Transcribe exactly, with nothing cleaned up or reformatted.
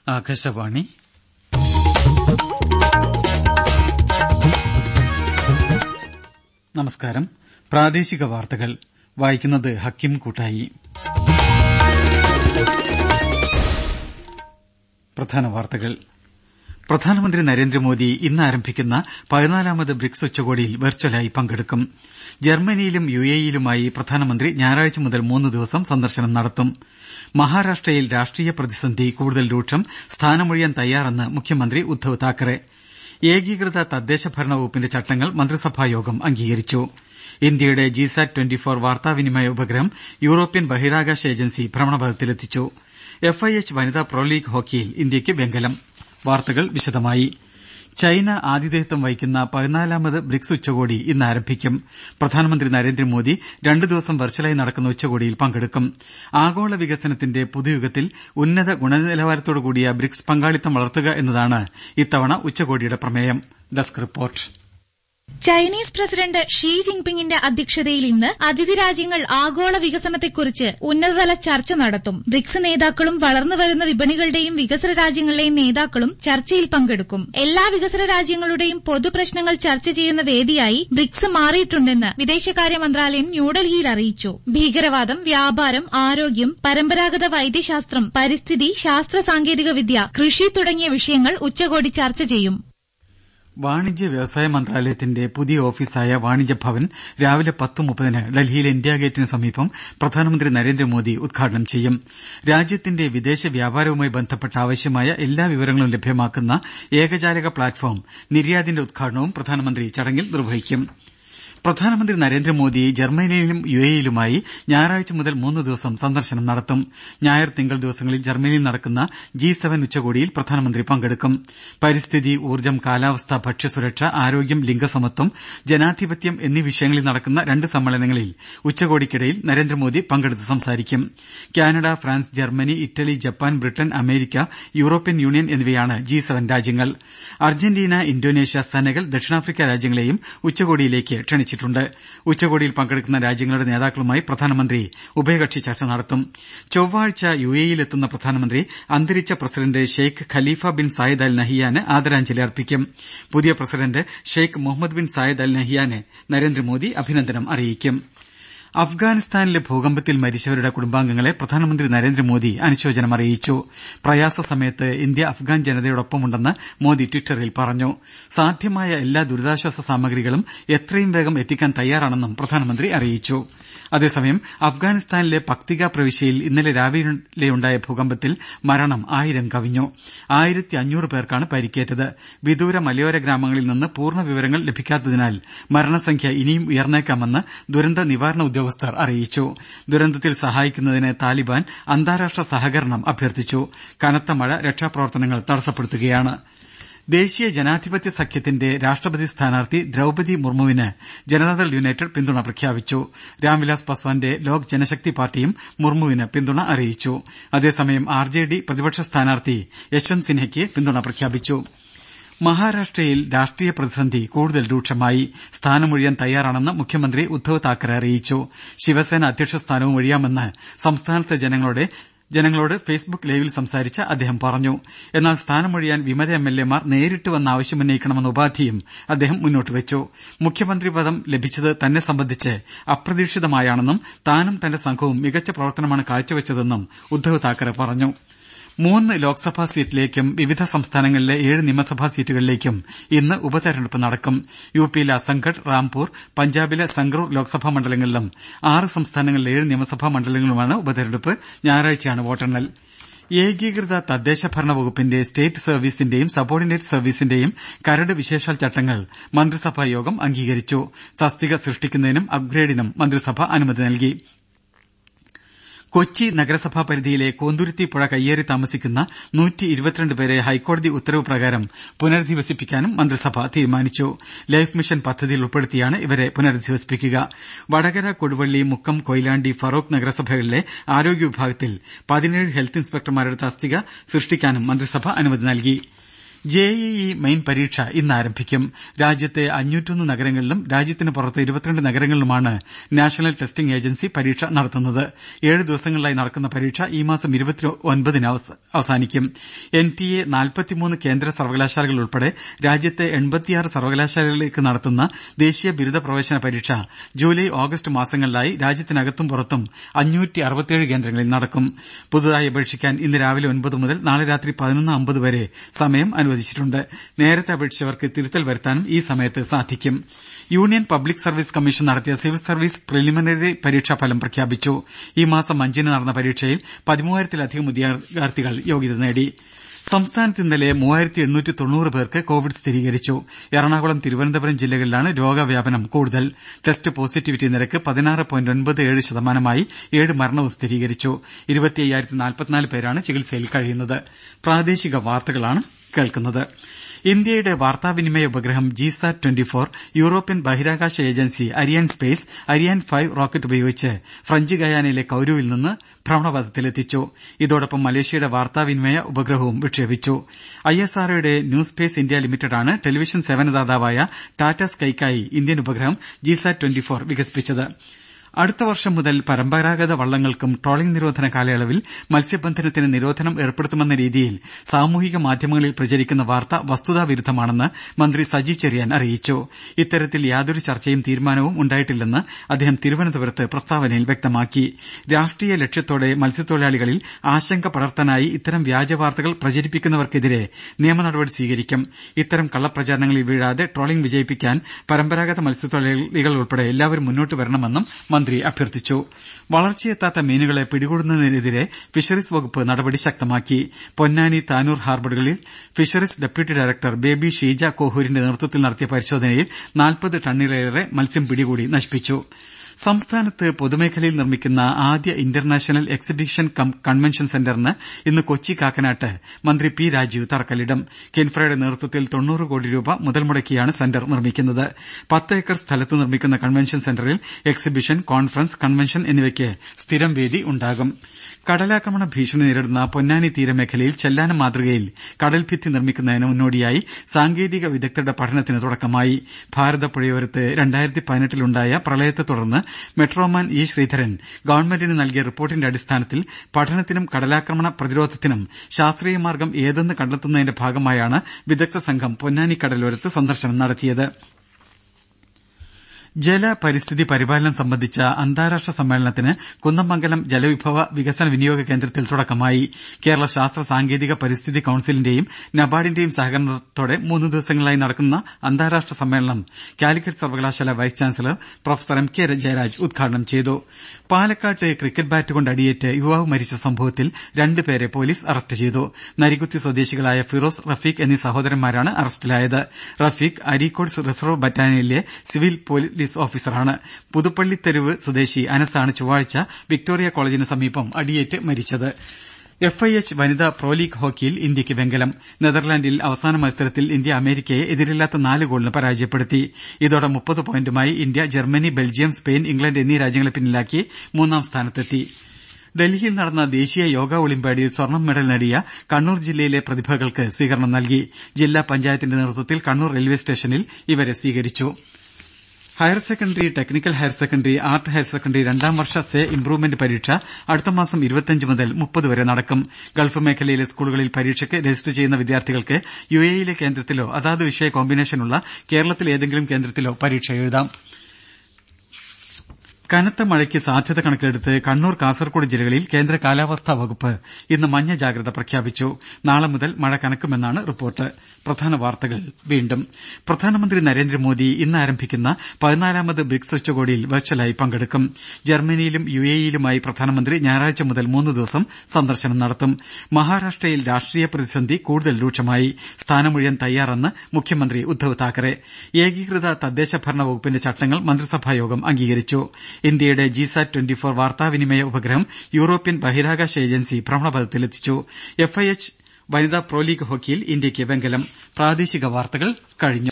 ആകാശവാണി. നമസ്കാരം. പ്രാദേശിക വാർത്തകൾ വായിക്കുന്നത് ഹക്കിം കൂട്ടായി. പ്രധാന വാർത്തകൾ. പ്രധാനമന്ത്രി നരേന്ദ്രമോദി ഇന്ന് ആരംഭിക്കുന്ന പതിനാലാമത് ബ്രിക്സ് ഉച്ചകോടിയിൽ വെർച്വലായി പങ്കെടുക്കും. ജർമ്മനിയിലും യു എ ഇയിലുമായി പ്രധാനമന്ത്രി ഞായറാഴ്ച മുതൽ മൂന്ന് ദിവസം സന്ദർശനം നടത്തും. മഹാരാഷ്ട്രയിൽ രാഷ്ട്രീയ പ്രതിസന്ധി കൂടുതൽ രൂക്ഷം, സ്ഥാനമൊഴിയാൻ തയ്യാറെന്ന് മുഖ്യമന്ത്രി ഉദ്ധവ് താക്കറെ. ഏകീകൃത തദ്ദേശ ഭരണ വകുപ്പിന്റെ ചട്ടങ്ങൾ മന്ത്രിസഭായോഗം അംഗീകരിച്ചു. ഇന്ത്യയുടെ ജിസാറ്റ് ട്വന്റി ഫോർ വാർത്താവിനിമയ ഉപഗ്രഹം യൂറോപ്യൻ ബഹിരാകാശ ഏജൻസി ഭ്രമണപഥത്തിലെത്തിച്ചു. എഫ് ഐ എച്ച് വനിതാ പ്രോ ലീഗ് ഹോക്കിയിൽ ഇന്ത്യക്ക് വെങ്കലം. വാർത്തകൾ വിശദമായി. ചൈന ആതിഥേയത്വം വഹിക്കുന്ന പതിനാലാമത് ബ്രിക്സ് ഉച്ചകോടി ഇന്ന് ആരംഭിക്കും. പ്രധാനമന്ത്രി നരേന്ദ്രമോദി രണ്ടു ദിവസം വെർച്വലായി നടക്കുന്ന ഉച്ചകോടിയിൽ പങ്കെടുക്കും. ആഗോള വികസനത്തിന്റെ പുതുയുഗത്തിൽ ഉന്നത ഗുണനിലവാരത്തോടുകൂടിയ ബ്രിക്സ് പങ്കാളിത്തം വളർത്തുക എന്നതാണ് ഇത്തവണ ഉച്ചകോടിയുടെ പ്രമേയം. Desk report. Chinese president Xi ജിൻപിങ്ങിന്റെ അധ്യക്ഷതയിൽ ഇന്ന് അതിഥി രാജ്യങ്ങൾ ആഗോള വികസനത്തെക്കുറിച്ച് ഉന്നതതല ചർച്ച നടത്തും. ബ്രിക്സ് നേതാക്കളും വളർന്നുവരുന്ന വിപണികളുടെയും വികസ്വര രാജ്യങ്ങളിലെയും നേതാക്കളും ചർച്ചയിൽ പങ്കെടുക്കും. എല്ലാ വികസ്വര രാജ്യങ്ങളുടെയും പൊതുപ്രശ്നങ്ങൾ ചർച്ച ചെയ്യുന്ന വേദിയായി ബ്രിക്സ് മാറിയിട്ടുണ്ടെന്ന് വിദേശകാര്യ മന്ത്രാലയം ന്യൂഡൽഹിയിൽ അറിയിച്ചു. ഭീകരവാദം, വ്യാപാരം, ആരോഗ്യം, പരമ്പരാഗത വൈദ്യശാസ്ത്രം, പരിസ്ഥിതി, ശാസ്ത്ര സാങ്കേതിക വിദ്യ, കൃഷി തുടങ്ങിയ വിഷയങ്ങൾ ഉച്ചകോടി ചർച്ച ചെയ്യും. വാണിജ്യ വ്യവസായ മന്ത്രാലയത്തിന്റെ പുതിയ ഓഫീസായ വാണിജ്യ ഭവൻ രാവിലെ പത്ത് മുപ്പതിന് ഡൽഹിയിലെ ഇന്ത്യാ ഗേറ്റിന് സമീപം പ്രധാനമന്ത്രി നരേന്ദ്രമോദി ഉദ്ഘാടനം ചെയ്യും. രാജ്യത്തിന്റെ വിദേശ വ്യാപാരവുമായി ബന്ധപ്പെട്ട ആവശ്യമായ എല്ലാ വിവരങ്ങളും ലഭ്യമാക്കുന്ന ഏകജാലക പ്ലാറ്റ്ഫോം നിര്യാദിന്റെ ഉദ്ഘാടനവും പ്രധാനമന്ത്രി ചടങ്ങിൽ നിർവഹിക്കും. പ്രധാനമന്ത്രി നരേന്ദ്രമോദി ജർമ്മനിയിലും യു എ ഇയിലുമായി ഞായറാഴ്ച മുതൽ മൂന്ന് ദിവസം സന്ദർശനം നടത്തും. ഞായർ, തിങ്കൾ ദിവസങ്ങളിൽ ജർമ്മനിയിൽ നടക്കുന്ന ജി സെവൻ ഉച്ചകോടിയിൽ പ്രധാനമന്ത്രി പങ്കെടുക്കും. പരിസ്ഥിതി, ഊർജ്ജം, കാലാവസ്ഥ, ഭക്ഷ്യസുരക്ഷ, ആരോഗ്യം, ലിംഗസമത്വം, ജനാധിപത്യം എന്നീ വിഷയങ്ങളിൽ നടക്കുന്ന രണ്ട് സമ്മേളനങ്ങളിൽ ഉച്ചകോടിക്കിടയിൽ നരേന്ദ്രമോദി പങ്കെടുത്ത് സംസാരിക്കും. Canada, France, Germany, Italy, Japan, Britain, America, European union എന്നിവയാണ് ജി സെവൻ രാജ്യങ്ങൾ. അർജന്റീന, ഇന്തോനേഷ്യ, സെനഗൽ, ദക്ഷിണാഫ്രിക്ക രാജ്യങ്ങളെയും ഉച്ചകോടിയിലേക്ക് ക്ഷണിച്ചു. ഉച്ചകോടിയിൽ പങ്കെടുക്കുന്ന രാജ്യങ്ങളുടെ നേതാക്കളുമായി പ്രധാനമന്ത്രി ഉഭയകക്ഷി ചർച്ച നടത്തും. ചൊവ്വാഴ്ച യു എ ഇയിലെത്തുന്ന പ്രധാനമന്ത്രി അന്തരിച്ച president Sheikh Khalifa bin Zayed Al നഹിയാന് ആദരാഞ്ജലി അർപ്പിക്കും. പുതിയ president Sheikh Muhammad bin Zayed Al നഹിയാന് Narendra Modi അഭിനന്ദനം അറിയിക്കും. അഫ്ഗാനിസ്ഥാനിലെ ഭൂകമ്പത്തിൽ മരിച്ചവരുടെ കുടുംബാംഗങ്ങളെ പ്രധാനമന്ത്രി നരേന്ദ്രമോദി അനുശോചനം അറിയിച്ചു. പ്രയാസ സമയത്ത് ഇന്ത്യ അഫ്ഗാൻ ജനതയോടൊപ്പമുണ്ടെന്ന് മോദി ട്വിറ്ററിൽ പറഞ്ഞു. സാധ്യമായ എല്ലാ ദുരിതാശ്വാസ സാമഗ്രികളും എത്രയും വേഗം എത്തിക്കാൻ തയ്യാറാണെന്നും പ്രധാനമന്ത്രി അറിയിച്ചു. അതേസമയം അഫ്ഗാനിസ്ഥാനിലെ പക്തിക പ്രവിശ്യയിൽ ഇന്നലെ രാവിലെയുണ്ടായ ഭൂകമ്പത്തിൽ മരണം ആയിരം കവിഞ്ഞു. ആയിരത്തി അഞ്ഞൂറ് പേർക്കാണ് പരിക്കേറ്റത്. വിദൂര മലയോര ഗ്രാമങ്ങളിൽ നിന്ന് പൂർണ്ണ വിവരങ്ങൾ ലഭിക്കാത്തതിനാൽ മരണസംഖ്യ ഇനിയും ഉയർന്നേക്കാമെന്ന് ദുരന്ത നിവാരണ ഉദ്യോഗസ്ഥർ അറിയിച്ചു. ദുരന്തത്തിൽ സഹായിക്കുന്നതിന് താലിബാൻ അന്താരാഷ്ട്ര സഹകരണം അഭ്യർത്ഥിച്ചു. കനത്ത മഴ രക്ഷാപ്രവർത്തനങ്ങൾ തടസ്സപ്പെടുത്തുകയാണ്. ദേശീയ ജനാധിപത്യ സഖ്യത്തിന്റെ രാഷ്ട്രപതി സ്ഥാനാർത്ഥി ദ്രൌപതി മുർമുവിന് ജനതാദൾ യുണൈറ്റഡ് പിന്തുണ പ്രഖ്യാപിച്ചു. രാംവിലാസ് പസ്വാന്റെ ലോക് ജനശക്തി പാർട്ടിയും മുർമുവിന് പിന്തുണ അറിയിച്ചു. അതേസമയം ആർ ജെ ഡി പ്രതിപക്ഷ സ്ഥാനാർത്ഥി യശ്വന്ത് സിൻഹയ്ക്ക് പിന്തുണ പ്രഖ്യാപിച്ചു. മഹാരാഷ്ട്രയിൽ രാഷ്ട്രീയ പ്രതിസന്ധി കൂടുതൽ രൂക്ഷമായി. സ്ഥാനമൊഴിയാൻ തയ്യാറാണെന്ന് മുഖ്യമന്ത്രി ഉദ്ധവ് താക്കറെ അറിയിച്ചു. ശിവസേന അധ്യക്ഷ സ്ഥാനവും ഒഴിയാമെന്ന് സംസ്ഥാനത്തെ ജനങ്ങളോട് ജനങ്ങളോട് ഫേസ്ബുക്ക് ലൈവിൽ സംസാരിച്ച അദ്ദേഹം പറഞ്ഞു. എന്നാൽ സ്ഥാനമൊഴിയാൻ വിമത എം എൽ എമാർ നേരിട്ട് വന്ന് ആവശ്യമുന്നയിക്കണമെന്ന ഉപാധിയും അദ്ദേഹം മുന്നോട്ടുവെച്ചു. മുഖ്യമന്ത്രി പദം ലഭിച്ചത് തന്നെ സംബന്ധിച്ച് അപ്രതീക്ഷിതമായാണെന്നും താനും തന്റെ സംഘവും മികച്ച പ്രവർത്തനമാണ് കാഴ്ചവെച്ചതെന്നും ഉദ്ധവ് താക്കറെ പറഞ്ഞു. മൂന്ന് ലോക്സഭാ സീറ്റിലേക്കും വിവിധ സംസ്ഥാനങ്ങളിലെ ഏഴ് നിയമസഭാ സീറ്റുകളിലേക്കും ഇന്ന് ഉപതെരഞ്ഞെടുപ്പ് നടക്കും. യുപിയിലെ അസംഗഡ്, റാംപൂർ, പഞ്ചാബിലെ സംഗ്രൂർ ലോക്സഭാ മണ്ഡലങ്ങളിലും ആറ് സംസ്ഥാനങ്ങളിലെ ഏഴ് നിയമസഭാ മണ്ഡലങ്ങളിലുമാണ് ഉപതെരഞ്ഞെടുപ്പ്. ഞായറാഴ്ചയാണ് വോട്ടെണ്ണൽ. ഏകീകൃത തദ്ദേശ ഭരണ വകുപ്പിന്റെ സ്റ്റേറ്റ് സർവീസിന്റെയും സബോർഡിനേറ്റ് സർവീസിന്റെയും കരട് വിശേഷാൽ ചട്ടങ്ങൾ മന്ത്രിസഭാ യോഗം അംഗീകരിച്ചു. തസ്തിക സൃഷ്ടിക്കുന്നതിനും അപ്ഗ്രേഡിനും മന്ത്രിസഭ അനുമതി നൽകി. കൊച്ചി നഗരസഭാ പരിധിയിലെ കോന്തുരുത്തി പുഴ കയ്യേറി താമസിക്കുന്ന നൂറ്റി ഇരുപത്തിരണ്ട് പേരെ ഹൈക്കോടതി ഉത്തരവ് പ്രകാരം പുനരധിവസിപ്പിക്കാനും മന്ത്രിസഭ തീരുമാനിച്ചു. ലൈഫ് മിഷൻ പദ്ധതിയിൽ ഉൾപ്പെടുത്തിയാണ് ഇവരെ പുനരധിവസിപ്പിക്കുക. വടകര, കൊടുവള്ളി, മുക്കം, കൊയിലാണ്ടി, ഫറോക്ക് നഗരസഭകളിലെ ആരോഗ്യ വിഭാഗത്തിൽ പതിനേഴ് ഹെൽത്ത് ഇൻസ്പെക്ടർമാരുടെ തസ്തിക സൃഷ്ടിക്കാനും മന്ത്രിസഭ അനുമതി നൽകി. ജെ ഇ ഇ മെയിൻ പരീക്ഷ ഇന്ന് ആരംഭിക്കും. രാജ്യത്തെ അഞ്ഞൂറ്റൊന്ന് നഗരങ്ങളിലും രാജ്യത്തിന് പുറത്ത് ഇരുപത്തിരണ്ട് നഗരങ്ങളിലുമാണ് നാഷണൽ ടെസ്റ്റിംഗ് ഏജൻസി പരീക്ഷ നടത്തുന്നത്. ഏഴ് ദിവസങ്ങളിലായി നടക്കുന്ന പരീക്ഷ ഈ മാസം ഇരുപത്തിയൊൻപതിന് അവസാനിക്കും. എൻ ടി എ നാൽപ്പത്തിമൂന്ന് കേന്ദ്ര സർവകലാശാലകൾ ഉൾപ്പെടെ രാജ്യത്തെ എൺപത്തിയാറ് സർവകലാശാലകളിലേക്ക് നടത്തുന്ന ദേശീയ ബിരുദ പ്രവേശന പരീക്ഷ ജൂലൈ ഓഗസ്റ്റ് മാസങ്ങളിലായി രാജ്യത്തിനകത്തും പുറത്തും അഞ്ഞൂറ്റി അറുപത്തിയേഴ് കേന്ദ്രങ്ങളിൽ നടക്കും. പുതുതായി അപേക്ഷിക്കാൻ ഇന്ന് രാവിലെ ഒൻപത് മുതൽ നാളെ രാത്രി പതിനൊന്ന് അമ്പത് വരെ സമയം അനുവദിച്ചിട്ടുണ്ട്. നേരത്തെ അപേക്ഷിച്ചവർക്ക് തിരുത്തൽ വരുത്താനും ഈ സമയത്ത് സാധിക്കും. യൂണിയൻ പബ്ലിക് സർവീസ് കമ്മീഷൻ നടത്തിയ സിവിൽ സർവീസ് പ്രിലിമിനറി പരീക്ഷാ ഫലം പ്രഖ്യാപിച്ചു. ഈ മാസം അഞ്ചിന് നടന്ന പരീക്ഷയിൽ പതിമൂവായിരത്തിലധികം ഉദ്യോഗാർത്ഥികൾ യോഗ്യത നേടി. സംസ്ഥാനത്ത് ഇന്നലെ മൂവായിരത്തി എണ്ണൂറ്റി തൊണ്ണൂറ് പേർക്ക് കോവിഡ് സ്ഥിരീകരിച്ചു. എറണാകുളം, തിരുവനന്തപുരം ജില്ലകളിലാണ് രോഗവ്യാപനം കൂടുതൽ. ടെസ്റ്റ് പോസിറ്റിവിറ്റി നിരക്ക് പതിനാറ് പോയിന്റ് ഒൻപത് ഏഴ് ശതമാനമായി. ഏഴ് മരണവും സ്ഥിരീകരിച്ചു. ഇരുപത്തി അയ്യായിരത്തി നാൽപ്പത്തിനാല് പേരാണ് ചികിത്സയിൽ കഴിയുന്നത്. പ്രാദേശിക വാർത്തകളാണ് കേൾക്കുന്നത്. ഇന്ത്യയുടെ വാർത്താവിനിമയ ഉപഗ്രഹം ജിസാറ്റ് ട്വന്റി ഫോർ യൂറോപ്യൻ ബഹിരാകാശ agency Arianespace Ariane five rocket ഉപയോഗിച്ച് ഫ്രഞ്ച് ഗയാനയിലെ കൌരുവിൽ നിന്ന് ഭ്രമണപഥത്തിലെത്തിച്ചു. ഇതോടൊപ്പം മലേഷ്യയുടെ വാർത്താവിനിമയ ഉപഗ്രഹവും വിക്ഷേപിച്ചു. ഐ എസ് ആർ ഒയുടെ ന്യൂ സ്പേസ് ഇന്ത്യ ലിമിറ്റഡാണ് ടെലിവിഷൻ സേവനദാതാവായ ടാറ്റ സ്കൈക്കായി ഇന്ത്യൻ ഉപഗ്രഹം ജിസാറ്റ് ട്വന്റി ഫോർ വികസിപ്പിച്ചത്. അടുത്ത വർഷം മുതൽ പരമ്പരാഗത വള്ളങ്ങൾക്കും ട്രോളിംഗ് നിരോധന കാലയളവിൽ മത്സ്യബന്ധനത്തിന് നിരോധനം ഏർപ്പെടുത്തുമെന്ന രീതിയിൽ സാമൂഹിക മാധ്യമങ്ങളിൽ പ്രചരിക്കുന്ന വാർത്ത വസ്തുതാവിരുദ്ധമാണെന്ന് മന്ത്രി സജി ചെറിയാൻ അറിയിച്ചു. ഇത്തരത്തിൽ യാതൊരു ചർച്ചയും തീരുമാനവും ഉണ്ടായിട്ടില്ലെന്ന് അദ്ദേഹം തിരുവനന്തപുരത്ത് പ്രസ്താവനയിൽ വ്യക്തമാക്കി. രാഷ്ട്രീയ ലക്ഷ്യത്തോടെ മത്സ്യത്തൊഴിലാളികളിൽ ആശങ്ക പടർത്താനായി ഇത്തരം വ്യാജവാർത്തകൾ പ്രചരിപ്പിക്കുന്നവർക്കെതിരെ നിയമനടപടി സ്വീകരിക്കും. ഇത്തരം കള്ളപ്രചാരണങ്ങളിൽ വീഴാതെ ട്രോളിംഗ് വിജയിപ്പിക്കാൻ പരമ്പരാഗത മത്സ്യത്തൊഴിലാളികൾ ഉൾപ്പെടെ എല്ലാവരും മുന്നോട്ട് വരണമെന്നും മന്ത്രി അഭ്യർത്ഥിച്ചു. വളർച്ചയെത്താത്ത മീനുകളെ പിടികൂടുന്നതിനെതിരെ ഫിഷറീസ് വകുപ്പ് നടപടി ശക്തമാക്കി. പൊന്നാനി, താനൂർ ഹാർബറുകളിൽ fisheries deputy director Baby Sheeja കോഹൂരിന്റെ നേതൃത്വത്തിൽ നടത്തിയ പരിശോധനയിൽ നാൽപ്പത് ടണ്ണിലേറെ മത്സ്യം പിടികൂടി നശിപ്പിച്ചു. സംസ്ഥാനത്ത് പൊതുമേഖലയിൽ നിർമ്മിക്കുന്ന ആദ്യ ഇന്റർനാഷണൽ എക്സിബിഷൻ കം കൺവെൻഷൻ സെന്ററിന് ഇന്ന് കൊച്ചി കാക്കനാട്ട് മന്ത്രി പി രാജീവ് തറക്കല്ലിടും. കിൻഫ്രയുടെ നേതൃത്വത്തിൽ തൊണ്ണൂറ് കോടി രൂപ മുതൽ മുടക്കിയാണ് സെന്റർ നിർമ്മിക്കുന്നത്. പത്ത് ഏക്കർ സ്ഥലത്ത് നിർമ്മിക്കുന്ന കൺവെൻഷൻ സെന്ററിൽ എക്സിബിഷൻ, കോൺഫറൻസ്, കൺവെൻഷൻ എന്നിവയ്ക്ക് സ്ഥിരം വേദി ഉണ്ടാകും. കടലാക്രമണ ഭീഷണി നേരിടുന്ന പൊന്നാനി തീരമേഖലയിൽ ചെല്ലാനം മാതൃകയിൽ കടൽഭിത്തി നിർമ്മിക്കുന്നതിന് മുന്നോടിയായി സാങ്കേതിക വിദഗ്ധരുടെ പഠനത്തിന് തുടക്കമായി. ഭാരതപ്പുഴയോരത്ത് രണ്ടായിരത്തി പതിനെട്ടിലുണ്ടായ പ്രളയത്തെ തുടർന്ന് മെട്രോമാൻ ഇ ശ്രീധരൻ ഗവൺമെന്റിന് നൽകിയ റിപ്പോർട്ടിന്റെ അടിസ്ഥാനത്തിൽ പഠനത്തിനും കടലാക്രമണ പ്രതിരോധത്തിനും ശാസ്ത്രീയ മാർഗം ഏതെന്ന് കണ്ടെത്തുന്നതിന്റെ ഭാഗമായാണ് വിദഗ്ധ സംഘം പൊന്നാനി കടലോരത്ത് സന്ദർശനം നടത്തിയത്. ജല പരിസ്ഥിതി പരിപാലനം സംബന്ധിച്ച അന്താരാഷ്ട്ര സമ്മേളനത്തിന് കുന്നമംഗലം ജലവിഭവ വികസന വിനിയോഗ കേന്ദ്രത്തിൽ തുടക്കമായി. കേരള ശാസ്ത്ര സാങ്കേതിക പരിസ്ഥിതി കൌൺസിലിന്റെയും നബാർഡിന്റെയും സഹകരണത്തോടെ മൂന്ന് ദിവസങ്ങളിലായി നടക്കുന്ന അന്താരാഷ്ട്ര സമ്മേളനം കാലിക്കറ്റ് സർവകലാശാല vice chancellor professor M K Jayaraj ഉദ്ഘാടനം ചെയ്തു. പാലക്കാട്ട് ക്രിക്കറ്റ് ബാറ്റ് കൊണ്ട് അടിയേറ്റ് യുവാവ് മരിച്ച സംഭവത്തിൽ രണ്ടുപേരെ പോലീസ് അറസ്റ്റ് ചെയ്തു. നരികുത്തി സ്വദേശികളായ ഫിറോസ്, റഫീഖ് എന്നീ സഹോദരന്മാരാണ് അറസ്റ്റിലായത്. റഫീഖ് അരീക്കോട് റിസർവ് ബറ്റാലിയനിലെ സിവിൽ പോലീസ് ഓഫീസറാണ്. പുതുപ്പള്ളിത്തെരുവ് സ്വദേശി അനസാണ് ചൊവ്വാഴ്ച വിക്ടോറിയ കോളേജിന് സമീപം അടിയേറ്റ് മരിച്ചത്. എഫ് ഐ എച്ച് വനിതാ പ്രോ ലീഗ് ഹോക്കിയിൽ ഇന്ത്യയ്ക്ക് വെങ്കലം. നെതർലാൻഡിൽ അവസാന മത്സരത്തിൽ ഇന്ത്യ അമേരിക്കയെ എതിരില്ലാത്ത നാല് ഗോളിന് പരാജയപ്പെടുത്തി. ഇതോടെ മുപ്പത് പോയിന്റുമായി India Germany, Belgium, Spain, England എന്നീ രാജ്യങ്ങളെ പിന്നിലാക്കി മൂന്നാം സ്ഥാനത്തെത്തി. ഡൽഹിയിൽ നടന്ന ദേശീയ യോഗ ഒളിമ്പ്യാഡിൽ സ്വർണ്ണം മെഡൽ നേടിയ കണ്ണൂർ ജില്ലയിലെ പ്രതിഭകൾക്ക് സ്വീകരണം നൽകി. ജില്ലാ പഞ്ചായത്തിന്റെ നേതൃത്വത്തിൽ കണ്ണൂർ റെയിൽവേ സ്റ്റേഷനിൽ ഇവരെ സ്വീകരിച്ചു. Higher secondary, technical higher secondary, art higher secondary രണ്ടാം വർഷ സേ ഇംപ്രൂവ്മെന്റ് പരീക്ഷ അടുത്ത മാസം ഇരുപത്തിയഞ്ച് മുതൽ മുപ്പത് വരെ നടക്കും. ഗൾഫ് മേഖലയിലെ സ്കൂളുകളിൽ പരീക്ഷയ്ക്ക് രജിസ്റ്റർ ചെയ്യുന്ന വിദ്യാർത്ഥികൾക്ക് യു എ ഇയിലെ കേന്ദ്രത്തിലോ അതാത് വിഷയ കോമ്പിനേഷനുള്ള കേരളത്തിലെ ഏതെങ്കിലും കേന്ദ്രത്തിലോ പരീക്ഷ എഴുതാം. കനത്ത മഴയ്ക്ക് സാധ്യത കണക്കിലെടുത്ത് കണ്ണൂർ, കാസർകോട് ജില്ലകളിൽ കേന്ദ്ര കാലാവസ്ഥാ വകുപ്പ് ഇന്ന് മഞ്ഞ ജാഗ്രത പ്രഖ്യാപിച്ചു. നാളെ മുതൽ മഴ കനക്കുമെന്നാണ് റിപ്പോർട്ട്. പ്രധാന വാർത്തകൾ വീണ്ടും. പ്രധാനമന്ത്രി നരേന്ദ്രമോദി ഇന്ന് ആരംഭിക്കുന്ന പതിനാലാമത് ബ്രിക്സ് ഉച്ചകോടിയിൽ വെർച്വലായി പങ്കെടുക്കും. ജർമ്മനിയിലും യു എ ഇയിലുമായി പ്രധാനമന്ത്രി ഞായറാഴ്ച മുതൽ മൂന്ന് ദിവസം സന്ദർശനം നടത്തും. മഹാരാഷ്ട്രയിൽ രാഷ്ട്രീയ പ്രതിസന്ധി കൂടുതൽ രൂക്ഷമായി. സ്ഥാനമൊഴിയാൻ തയ്യാറെന്ന് മുഖ്യമന്ത്രി ഉദ്ധവ് താക്കറെ. ഏകീകൃത തദ്ദേശ ഭരണ വകുപ്പിന്റെ ചട്ടങ്ങൾ മന്ത്രിസഭായോഗം അംഗീകരിച്ചു. ഇന്ത്യയുടെ ജിസാറ്റ് ട്വന്റി ഫോർ വാർത്താവിനിമയ ഉപഗ്രഹം യൂറോപ്യൻ ബഹിരാകാശ ഏജൻസി ഭ്രമണപഥത്തിലെത്തിച്ചു. എഫ് ഐ എച്ച് വനിതാ പ്രോ ലീഗ് ഹോക്കിയിൽ ഇന്ത്യയ്ക്ക് വെങ്കലം. പ്രാദേശിക വാർത്തകൾ കഴിഞ്ഞു.